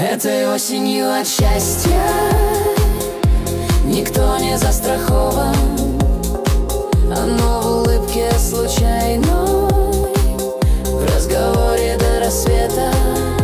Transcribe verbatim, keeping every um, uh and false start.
Этой осенью от счастья никто не застрахован, оно в улыбке случайной, в разговоре до рассвета.